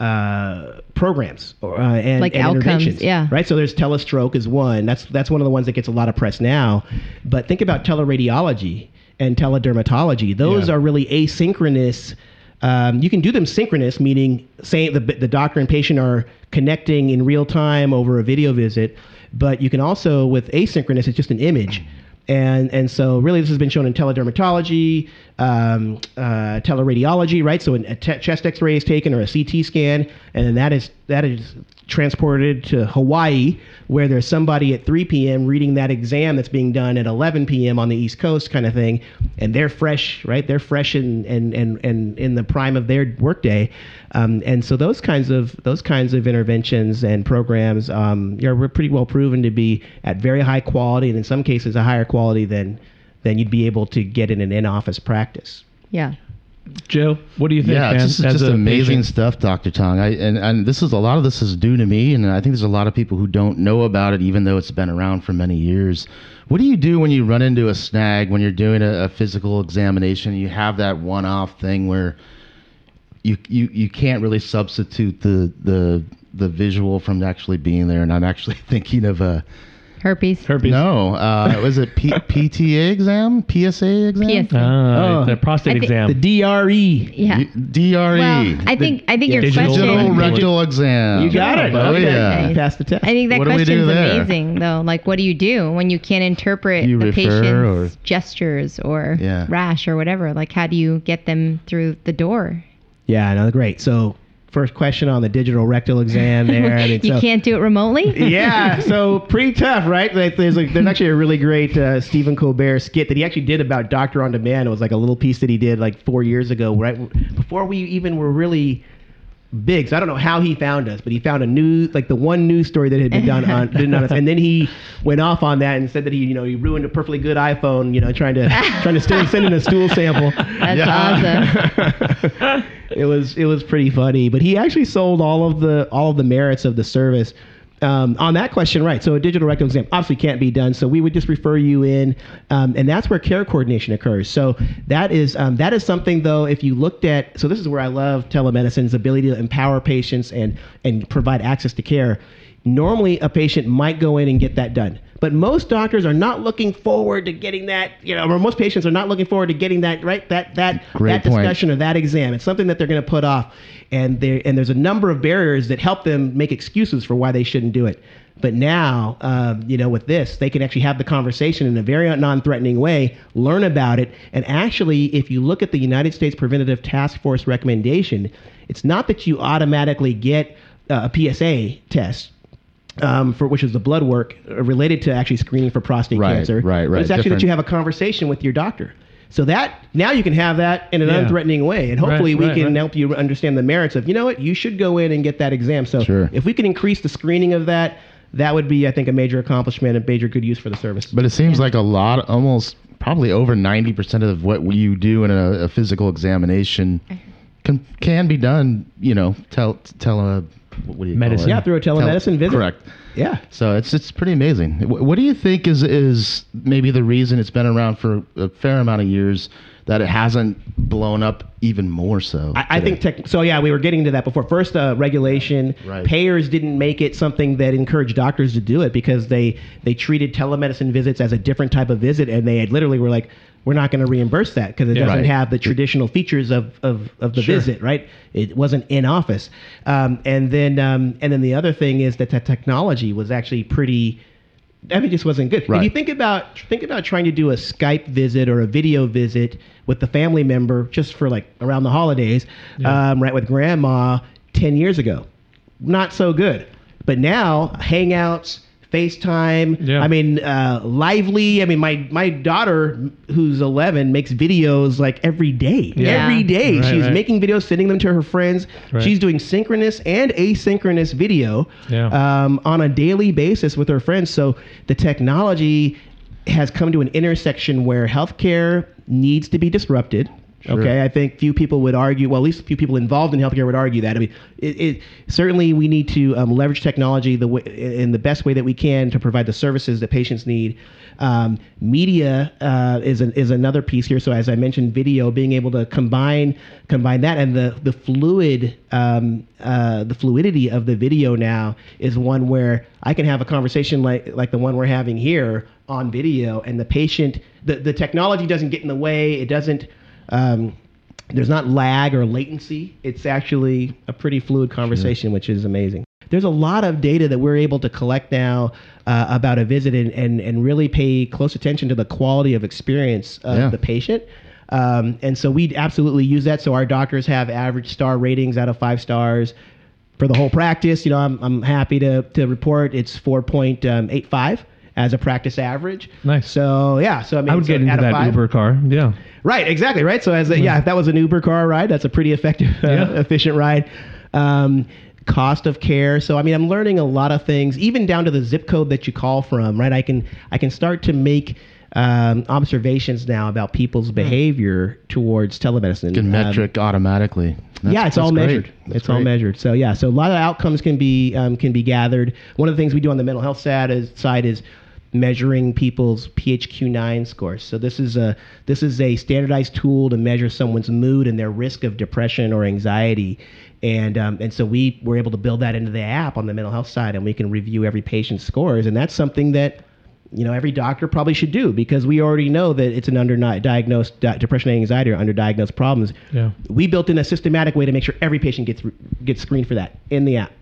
uh, programs uh, and, like and outcomes, interventions, yeah. right? So there's telestroke is one. That's that's one of the ones that gets a lot of press now. But think about teleradiology and teledermatology. Those yeah. are really asynchronous. Um, you can do them synchronous, meaning say the the doctor and patient are connecting in real time over a video visit. But you can also, with asynchronous, it's just an image. And and so really this has been shown in teledermatology, um, uh, teleradiology, right? So a t- chest x-ray is taken or a C T scan, and then that is that is transported to Hawaii, where there's somebody at three p.m. reading that exam that's being done at eleven p.m. on the East Coast kind of thing. And they're fresh, right? They're fresh and and and, and in the prime of their workday. Um, and so those kinds of those kinds of interventions and programs um, are pretty well proven to be at very high quality, and in some cases a higher quality than than you'd be able to get in an in-office practice. Yeah. Joe, what do you think? Yeah, man, this is just amazing patient? stuff, Doctor Tong. I and, and this is a lot of this is due to me, and I think there's a lot of people who don't know about it, even though it's been around for many years. What do you do when you run into a snag when you're doing a, a physical examination? You have that one-off thing where you you you can't really substitute the the the visual from actually being there. And I'm actually thinking of a Herpes. Herpes. No, uh, was it P- PTA exam? P S A exam? P S A. Ah, Oh. the prostate I think exam. The D R E. Yeah. D R E. Well, I think I think yeah, your digital- question. Digital Digital rectal exam. You got it. Oh, Okay. yeah. You passed the test. I think that What do we do question's there? amazing, though. Like, what do you do when you can't interpret You the refer patient's or- gestures or Yeah. rash or whatever? Like, how do you get them through the door? Yeah, no, great. So first question on the digital rectal exam there. I mean, You so- can't do it remotely? yeah, so pretty tough, right? Like, there's like, there's actually a really great uh, Stephen Colbert skit that he actually did about Doctor on Demand. It was like a little piece that he did like four years ago, right before we even were really big. So I don't know how he found us, but he found a new, like the one news story that had been done on, been on us, and then he went off on that and said that he, you know, he ruined a perfectly good iPhone, you know, trying to trying to still send in a stool sample. That's awesome. it was it was pretty funny, but he actually sold all of the all of the merits of the service. Um, on that question, right? So a digital rectal exam obviously can't be done. So we would just refer you in, um, and that's where care coordination occurs. So that is um, that is something though. If you looked at, so this is where I love telemedicine's ability to empower patients and and provide access to care. Normally, a patient might go in and get that done, but most doctors are not looking forward to getting that. You know, or most patients are not looking forward to getting that. Right? That that Great that point. discussion or that exam. It's something that they're going to put off, and there and there's a number of barriers that help them make excuses for why they shouldn't do it. But now, um, you know, with this, they can actually have the conversation in a very non-threatening way, learn about it, and actually, if you look at the United States Preventative Task Force recommendation, it's not that you automatically get uh, a P S A test. Um, for which is the blood work uh, related to actually screening for prostate Right, cancer. right, But right. it's actually Different. that you have a conversation with your doctor. So that now you can have that in an Yeah. unthreatening way, and hopefully Right, we right, can right. help you understand the merits of, you know what, you should go in and get that exam. So Sure. if we can increase the screening of that, that would be, I think, a major accomplishment and major good use for the service. But it seems like a lot, almost probably over ninety percent of what you do in a, a physical examination can can be done, you know, tell tell a what do you Medicine. call it? Yeah, through a telemedicine visit. Correct. Yeah. So it's it's pretty amazing. Wh- What do you think is is maybe the reason it's been around for a fair amount of years that it hasn't blown up even more so? I, I think tech, so. Yeah, we were getting into that before. First, uh, regulation. Right. Payers didn't make it something that encouraged doctors to do it because they they treated telemedicine visits as a different type of visit, and they had literally were like, we're not going to reimburse that because it Yeah. doesn't Right. have the traditional features of of, of the Sure. visit, right? It wasn't in office. Um, and then um, and then the other thing is that the technology was actually pretty. I mean, it just wasn't good. If Right. you think about think about trying to do a Skype visit or a video visit with the family member just for like around the holidays, Yeah. um, right, with grandma ten years ago, not so good. But now Hangouts, FaceTime. Yeah. I mean, uh, Lively. I mean, my my daughter, who's eleven, makes videos like every day. Yeah. Every day, Right, she's right. making videos, sending them to her friends. Right. She's doing synchronous and asynchronous video Yeah. um, on a daily basis with her friends. So the technology has come to an intersection where healthcare needs to be disrupted. Sure. Okay, I think few people would argue. Well, at least a few people involved in healthcare would argue that. I mean, it, it certainly we need to um, leverage technology the way, in the best way that we can to provide the services that patients need. Um, media uh, is an, is another piece here. So as I mentioned, video, being able to combine combine that and the the fluid um, uh, the fluidity of the video now is one where I can have a conversation like like the one we're having here on video, and the patient the the technology doesn't get in the way. It doesn't. Um, there's not lag or latency. It's actually a pretty fluid conversation, which is amazing. There's a lot of data that we're able to collect now uh, about a visit and, and, and really pay close attention to the quality of experience of Yeah. the patient. Um, and so we absolutely use that. So our doctors have average star ratings out of five stars for the whole practice. You know, I'm, I'm happy to, to report it's four point eight five as a practice average. Nice. So yeah, so I mean, I would so get into out of that five- Uber car. Yeah. Right, exactly, right. So as a, yeah, if that was an Uber car ride, that's a pretty effective, uh, Yeah. efficient ride. Um, cost of care. So I mean, I'm learning a lot of things, even down to the zip code that you call from. Right, I can I can start to make um, observations now about people's behavior towards telemedicine. You can Um, metric automatically. That's- yeah, it's that's all great. measured. That's It's all great. measured. So yeah, so a lot of outcomes can be um, can be gathered. One of the things we do on the mental health side is, side is measuring people's P H Q nine scores. So this is a this is a standardized tool to measure someone's mood and their risk of depression or anxiety. And um, and so we were able to build that into the app on the mental health side, and we can review every patient's scores. And that's something that, you know, every doctor probably should do, because we already know that it's an underdiagnosed di- depression and anxiety or underdiagnosed problems. Yeah. We built in a systematic way to make sure every patient gets gets screened for that in the app.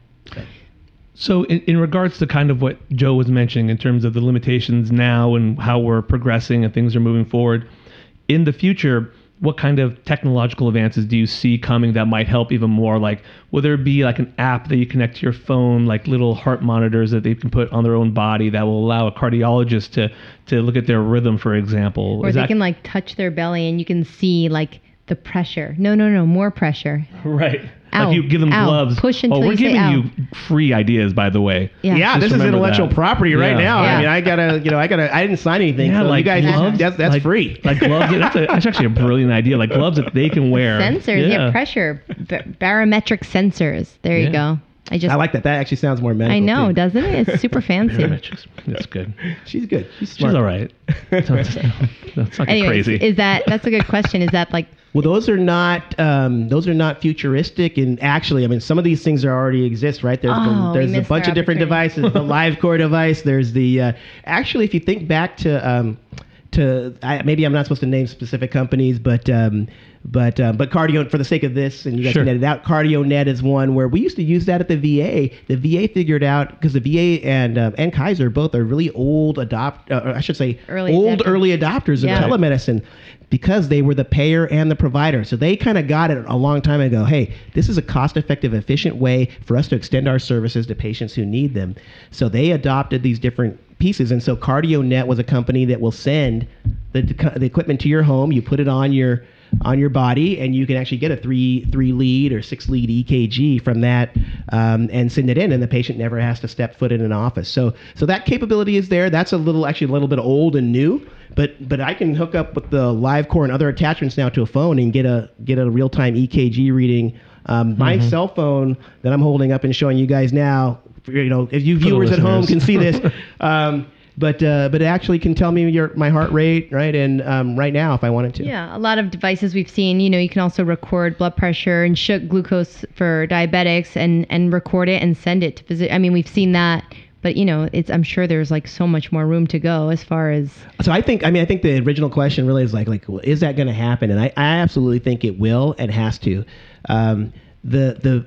So in, in regards to kind of what Joe was mentioning in terms of the limitations now and how we're progressing and things are moving forward, in the future, what kind of technological advances do you see coming that might help even more? Like, will there be like an app that you connect to your phone, like little heart monitors that they can put on their own body that will allow a cardiologist to, to look at their rhythm, for example? Or Is they that... can like touch their belly and you can see like the pressure. No, no, no, more pressure. Right. Ow, Like you give them ow, gloves. push until oh, we're you say giving ow. you free ideas, by the way. Yeah. Yeah, Just this is remember intellectual that. property right Yeah. now. Yeah. I mean, I gotta, you know, I gotta, I didn't sign anything, Yeah, so like you guys, gloves, that's that's like, free. Like gloves. That's, a, that's actually a brilliant idea. Like gloves that they can wear. Sensors, yeah, pressure, b- barometric sensors. There you Yeah. go. I just, I like that. That actually sounds more medical. I know, too. doesn't it? It's super fancy. Barometrics. That's good. She's good. She's She's smart. all right. That's, that's not Anyways, crazy. is that that's a good question? Is that like Well, those are not um, those are not futuristic, and actually, I mean, some of these things are already exist, right? There's Oh, the, we there's a missed bunch our of different opportunity. devices. The live core device. There's the uh, actually, if you think back to um, to I, maybe I'm not supposed to name specific companies, but um, but um, but Cardio, for the sake of this, and you guys Sure. can edit it out. CardioNet is one where we used to use that at the V A. The V A figured out, because the V A and um, and Kaiser both are really old adopt, uh, or I should say, Early old adapters. early adopters Yeah. of telemedicine, because they were the payer and the provider. So they kind of got it a long time ago. Hey, this is a cost-effective, efficient way for us to extend our services to patients who need them. So they adopted these different pieces. And so CardioNet was a company that will send the, the equipment to your home. You put it on your on your body, and you can actually get a three three lead or six lead E K G from that, um, and send it in, and the patient never has to step foot in an office. So so that capability is there. That's a little actually a little bit old and new, but but I can hook up with the live core and other attachments now to a phone and get a get a real time E K G reading. Um, my Mm-hmm. cell phone that I'm holding up and showing you guys now, you know, if you For the viewers at home listeners. can see this. Um, But uh, but it actually can tell me your my heart rate, right? And um, right now, if I wanted to. Yeah, a lot of devices we've seen, you know, you can also record blood pressure and shook glucose for diabetics and, and record it and send it to visit. I mean, we've seen that, but you know, it's, I'm sure there's like so much more room to go as far as. So I think, I mean, I think the original question really is like, like, well, is that going to happen? And I, I absolutely think it will and has to. Um, the the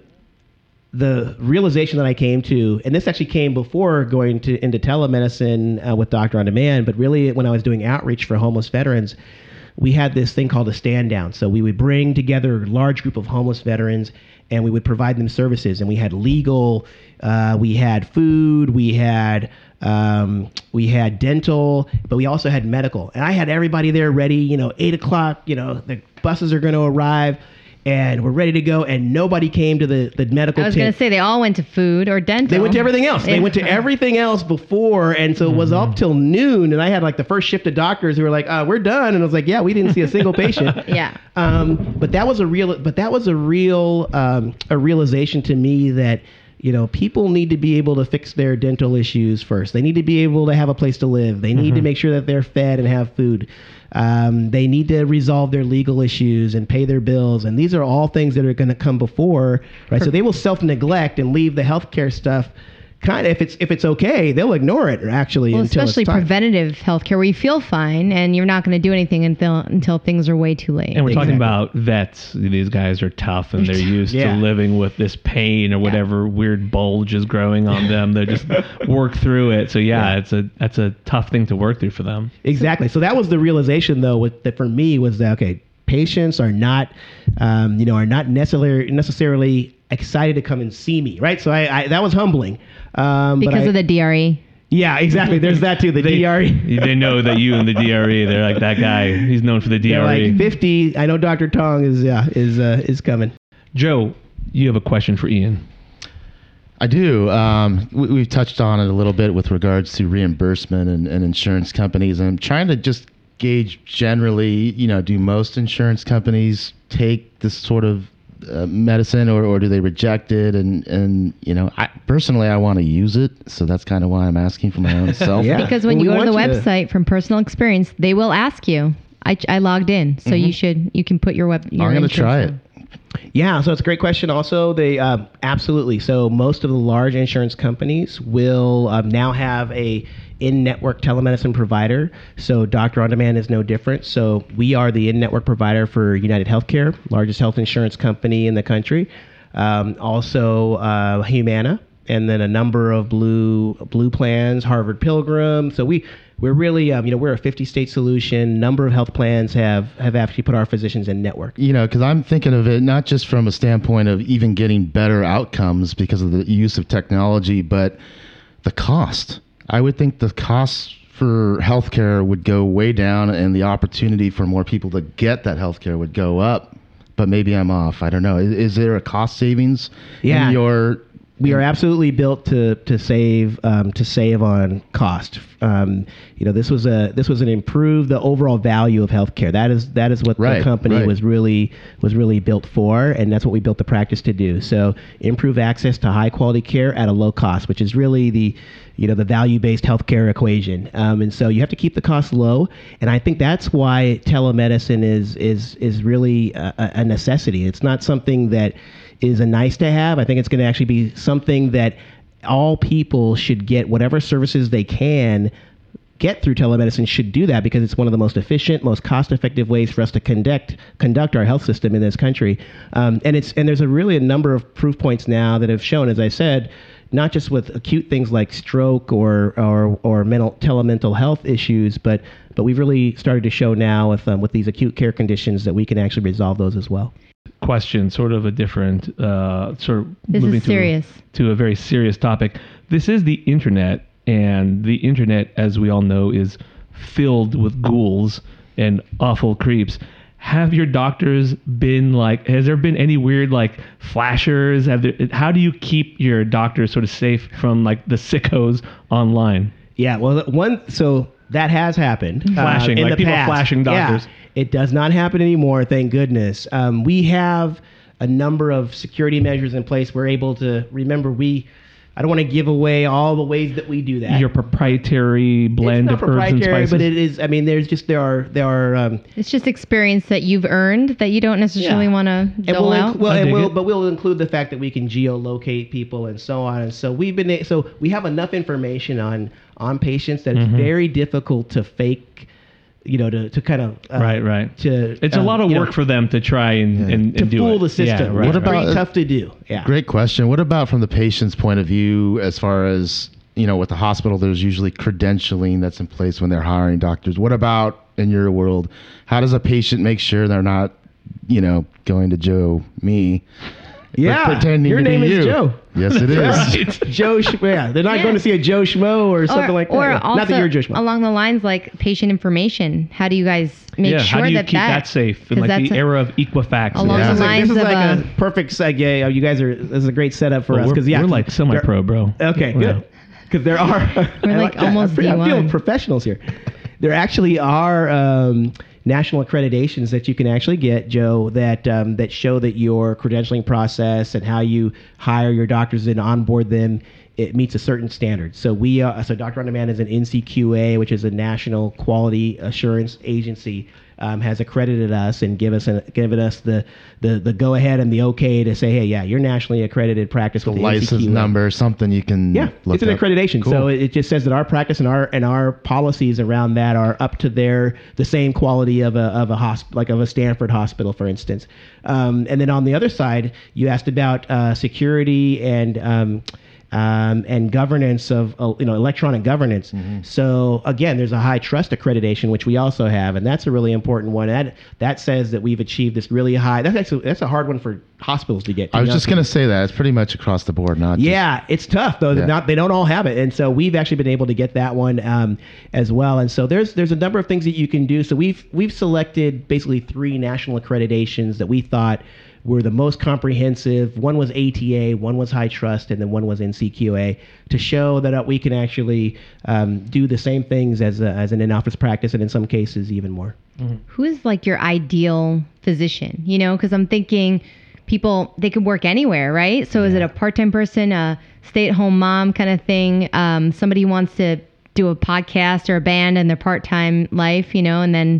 the realization that I came to, and this actually came before going to into telemedicine uh, with Doctor on Demand, but really when I was doing outreach for homeless veterans, we had this thing called a stand down. So we would bring together a large group of homeless veterans, and we would provide them services. And we had legal, uh, we had food, we had um, we had dental, but we also had medical. And I had everybody there ready. You know, eight o'clock. You know, the buses are going to arrive, and we're ready to go. And nobody came to the the medical. I was tent. going to say they all went to food or dental. They went to everything else. They Yeah. went to everything else before, and so it was up till noon. And I had like the first shift of doctors who were like, uh, "We're done," and I was like, "Yeah, we didn't see a single patient." Yeah. Um, but that was a real. But that was a real um, a realization to me that, you know, people need to be able to fix their dental issues first. They need to be able to have a place to live. They need to make sure that they're fed and have food. Um, they need to resolve their legal issues and pay their bills. And these are all things that are going to come before, right? So they will self-neglect and leave the healthcare stuff. Kind of, if it's if it's okay, they'll ignore it actually Well, until especially it's time. preventative healthcare where you feel fine and you're not going to do anything until until things are way too late. And we're talking Exactly. about vets. These guys are tough and they're used Yeah. to living with this pain or whatever weird bulge is growing on them. They just work through it. So yeah, Yeah. it's a that's a tough thing to work through for them. Exactly. So that was the realization, though, with that for me was that okay, patients are not, um, you know, are not necessarily necessarily excited to come and see me, right? So I, I that was humbling. Um, but because I- of the D R E. yeah, exactly. There's that too. The They, D R E. they know that you and the D R E, they're like that guy. He's known for the They're D R E. like fifty. I know Doctor Tong is yeah is uh, is coming. Joe, you have a question for Ian. I do. Um, we, we've touched on it a little bit with regards to reimbursement and, and insurance companies. And I'm trying to just gauge generally, you know, do most insurance companies take this sort of uh, medicine or, or do they reject it? And, and you know, I, personally, I want to use it. So that's kind of why I'm asking for my own self. Yeah. Because when Well, you we go to the want you to- website from personal experience, they will ask you. I, I logged in, so you should you can put your web. Your I'm going to insurance try on. it. Yeah, so it's a great question. Also, they uh, absolutely. So most of the large insurance companies will um, now have a in-network telemedicine provider. So Doctor On Demand is no different. So we are the in-network provider for United Healthcare, largest health insurance company in the country. Um, also, uh, Humana, and then a number of blue blue plans, Harvard Pilgrim. So we we're really um, you know we're a fifty state solution. Number of health plans have have actually put our physicians in network. You know, because I'm thinking of it not just from a standpoint of even getting better outcomes because of the use of technology, but the cost. I would think the cost for healthcare would go way down, and the opportunity for more people to get that healthcare would go up. But maybe I'm off. I don't know. Is, is there a cost savings Yeah. in your? We are absolutely built to to save um, to save on cost. Um, you know, this was a this was an improve the overall value of healthcare. That is that is what Right, the company right. was really was really built for, and that's what we built the practice to do. So improve access to high quality care at a low cost, which is really the you know the value based healthcare equation. Um, and so you have to keep the costs low, and I think that's why telemedicine is is is really a, a necessity. It's not something that is a nice to have. I think it's going to actually be something that all people should get, whatever services they can get through telemedicine should do that, because it's one of the most efficient, most cost-effective ways for us to conduct conduct our health system in this country. Um, and it's and there's a really a number of proof points now that have shown, as I said, not just with acute things like stroke or or or mental telemental health issues, but but we've really started to show now with um, with these acute care conditions that we can actually resolve those as well. Question, sort of a different, uh, sort of This moving is serious. To, to a very serious topic. This is the internet, and the internet, as we all know, is filled with ghouls and awful creeps. Have your doctors been like, has there been any weird like flashers? Have there, how do you keep your doctors sort of safe from like the sickos online? Yeah, well, one so that has happened. Flashing, uh, in like the people past. flashing doctors. Yeah, it does not happen anymore, thank goodness. Um, we have a number of security measures in place. We're able to remember we. I don't want to give away all the ways that we do that. Your proprietary blend it's not of herbs and proprietary, spices. but it is. I mean, there's just there are there are. Um, It's just experience that you've earned that you don't necessarily Yeah. want to and dole we'll, out. inc- well, I and dig we'll it. but we'll include the fact that we can geolocate people and so on. And so we've been a- so we have enough information on on patients that it's Mhm. very difficult to fake. You know, to, to kind of uh, Right, right. To It's a um, lot of you know, work for them to try and, Yeah. and, to and do fool it. the system. Yeah, right, What It's right. about- pretty tough to do. Yeah. Great question. What about from the patient's point of view, as far as, you know, with the hospital, there's usually credentialing that's in place when they're hiring doctors. What about in your world? How does a patient make sure they're not, you know, going to Joe, me, Yeah, but pretending your to name be is you? Joe. Yes, it is. Right. Joe, Sch- yeah, they're not Yeah. going to see a Joe Schmo or something or, like that. or Yeah. also Not that you're a Joe Schmo. along the lines like patient information. How do you guys make yeah, sure how do you that keep that, that safe in 'cause like that's the a- era of Equifax? and Along Yeah. the This is like, this lines is of like uh, a perfect segue. You guys are. This is a great setup for Well, us we're, because yeah, we're like semi-pro, bro. Okay, Yeah. good. Because there are. We're I like that. almost I feel- I D feel one. professionals here. There actually are um, national accreditations that you can actually get, Joe, that um, that show that your credentialing process and how you hire your doctors and onboard them, it meets a certain standard. So we, uh, so Doctor On Demand is an N C Q A, which is a national quality assurance agency, um, has accredited us and give us a, given us the, the the go ahead and the okay to say, hey, yeah, you're nationally accredited practice The with the license N C Q A. number, something you can Yeah, look it's an up. accreditation. Cool. So it, it just says that our practice and our and our policies around that are up to their the same quality of a of a hosp- like of a Stanford hospital, for instance. Um, and then on the other side, you asked about uh, security and. Um, um, and governance of uh, you know electronic governance. Mm-hmm. So again, there's a high trust accreditation, which we also have, and that's a really important one. That that says that we've achieved this really high. That's actually that's a hard one for hospitals to get. to I was be just honest going with to say that. It's pretty much across the board, not just yeah, it's tough though. They're Yeah. Not they don't all have it, and so we've actually been able to get that one um, as well. And so there's there's a number of things that you can do. So we've we've selected basically three national accreditations that we thought were the most comprehensive. One was A T A, one was High Trust, and then one was N C Q A, to show that uh, we can actually um, do the same things as a, as an in-office practice, and in some cases even more. who is like your ideal physician? You know, because I'm thinking people, they could work anywhere, right? So is it a part-time person, a stay-at-home mom kind of thing? Um, somebody who wants to do a podcast or a band in their part-time life, you know, and then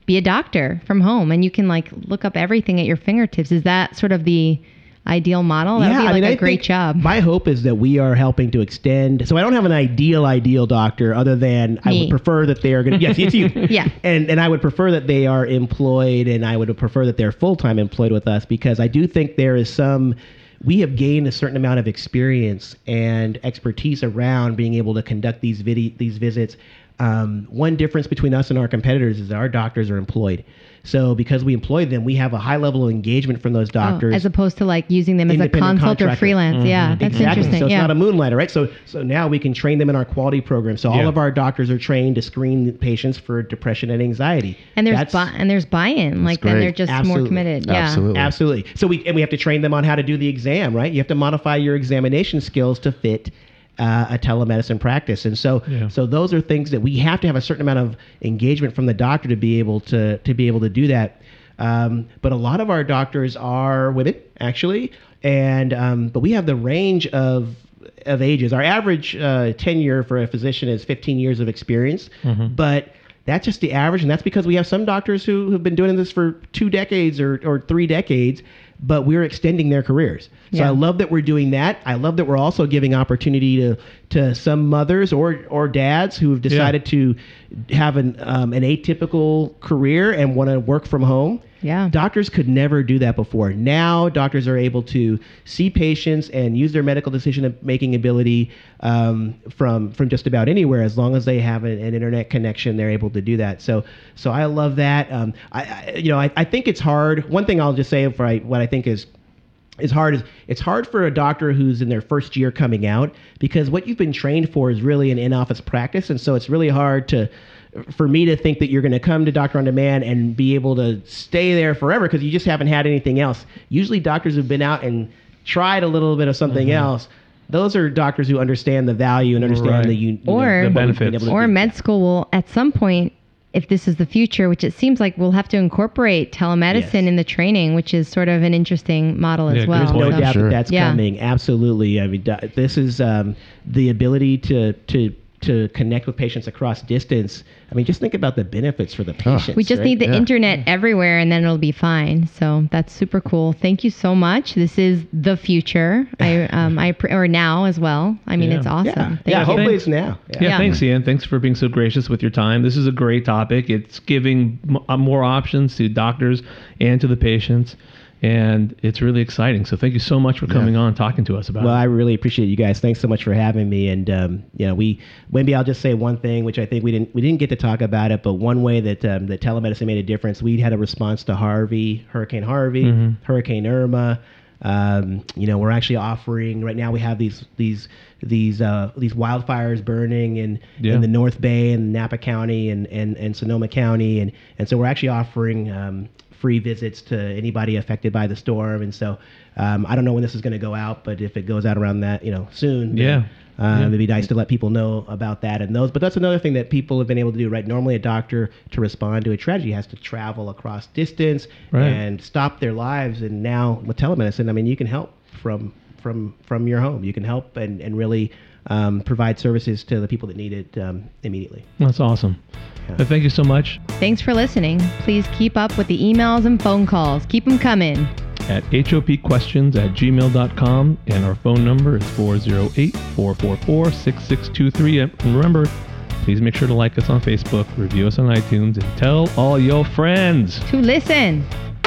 be a doctor from home, and you can like look up everything at your fingertips. Is that sort of the ideal model? That would be like I mean, a I great think job. My hope is that we are helping to extend. So I don't have an ideal, ideal doctor other than I Me. would prefer that they are going to, yes, it's you. Yeah. And, and I would prefer that they are employed, and I would prefer that they're full-time employed with us, because I do think there is some, we have gained a certain amount of experience and expertise around being able to conduct these vid- these visits. Um, one difference between us and our competitors is that our doctors are employed. So because we employ them, we have a high level of engagement from those doctors. Oh, as opposed to like using them as a Independent consult or contractor. freelance. Yeah, that's Exactly. interesting. So it's yeah. not a moonlighter, right? So so now we can train them in our quality program. So all Yeah. of our doctors are trained to screen patients for depression and anxiety. and there's That's- buy- and there's buy-in. Like then great. they're just more Absolutely. committed. Yeah. Absolutely. Absolutely. So we and we have to train them on how to do the exam, right? You have to modify your examination skills to fit uh, a telemedicine practice, and so Yeah. so those are things that we have to have a certain amount of engagement from the doctor to be able to to be able to do that. Um, but a lot of our doctors are women, actually, and um, but we have the range of of ages. Our average uh, tenure for a physician is fifteen years of experience, but that's just the average, and that's because we have some doctors who have been doing this for two decades or, or three decades, but we're extending their careers. So Yeah. I love that we're doing that. I love that we're also giving opportunity to to some mothers or or dads who have decided to have an um, an atypical career and want to work from home. Yeah. Doctors could never do that before. Now doctors are able to see patients and use their medical decision making ability um, from from just about anywhere, as long as they have an, an internet connection. They're able to do that. So so I love that. Um, I, I you know I, I think it's hard. One thing I'll just say for I, what I think is is hard is it's hard for a doctor who's in their first year coming out, because what you've been trained for is really an in-office practice, and so it's really hard to for me to think that you're going to come to Doctor on Demand and be able to stay there forever because you just haven't had anything else. Usually doctors who've been out and tried a little bit of something Mm-hmm. else, those are doctors who understand the value and understand Right. the, you, you Or- know, The what we've been benefits. able to Or do. med school will, at some point, if this is the future, which it seems like we'll have to incorporate telemedicine Yes. in the training, which is sort of an interesting model Yeah, as good well. point. No So- doubt Sure. that that's Yeah. coming. Absolutely. I mean, do- this is um, the ability to to to connect with patients across distance. I mean, just think about the benefits for the patients. We just right? need the Yeah. internet everywhere, and then it'll be fine. So that's super cool. Thank you so much. This is the future. I um I pre- or now as well. I mean, Yeah. it's awesome. Yeah, Thank yeah. you. Hopefully Thanks. it's now. Yeah, Yeah. thanks, Ian. Thanks for being so gracious with your time. This is a great topic. It's giving m- uh, more options to doctors and to the patients, and it's really exciting. So thank you so much for coming on, talking to us about Well, it. I really appreciate you guys. Thanks so much for having me. And um, you know, we maybe I'll just say one thing, which I think we didn't we didn't get to talk about it, but one way that um, that telemedicine made a difference. We had a response to Harvey, Hurricane Harvey, Mm-hmm. Hurricane Irma. Um, you know, we're actually offering right now. We have these these these uh, these wildfires burning in Yeah. in the North Bay and Napa County and, and, and Sonoma County, and and so we're actually offering um, free visits to anybody affected by the storm. And so um, I don't know when this is going to go out, but if it goes out around that, you know, soon, then, Yeah. uh, Yeah. it'd be nice to let people know about that and those. But that's another thing that people have been able to do, right? Normally, a doctor to respond to a tragedy has to travel across distance Right. and stop their lives. And now with telemedicine, I mean, you can help from from from your home. You can help and and really um, provide services to the people that need it um, immediately. That's awesome. Uh, thank you so much. Thanks for listening. Please keep up with the emails and phone calls. Keep them coming. At hopquestions at gmail dot com, and our phone number is four oh eight, four four four, six six two three. And remember, please make sure to like us on Facebook, review us on iTunes, and tell all your friends. To listen.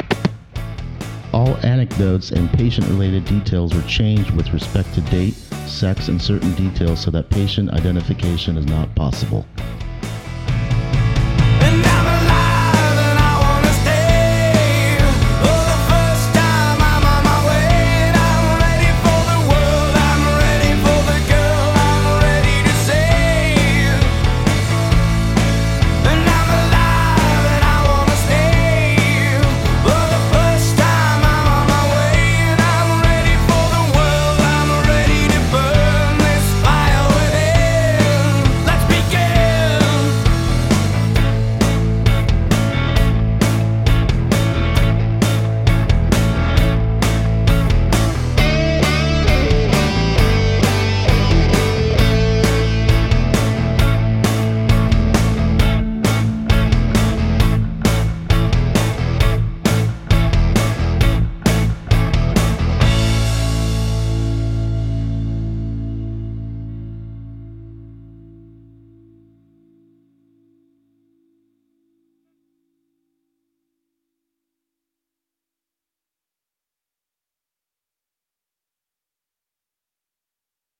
All anecdotes and patient-related details were changed with respect to date, sex, and certain details so that patient identification is not possible.